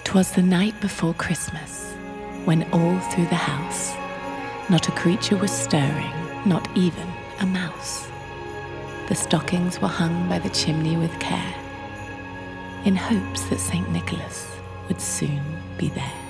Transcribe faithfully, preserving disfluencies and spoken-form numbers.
'Twas the night before Christmas, when all through the house not a creature was stirring, not even a mouse. The stockings were hung by the chimney with care, in hopes that Saint Nicholas would soon be there.